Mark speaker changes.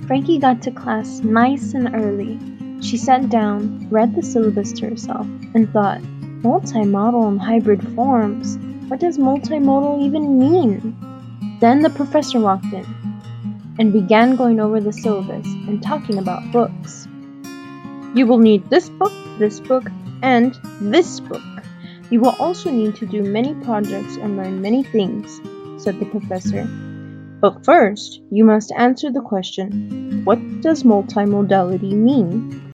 Speaker 1: Frankie got to class nice and early. She sat down, read the syllabus to herself, and thought, multimodal and hybrid forms? What does multimodal even mean? Then the professor walked in and began going over the syllabus and talking about books. You will need this book, and this book. You will also need to do many projects and learn many things, said the professor. But first, you must answer the question, what does multimodality mean?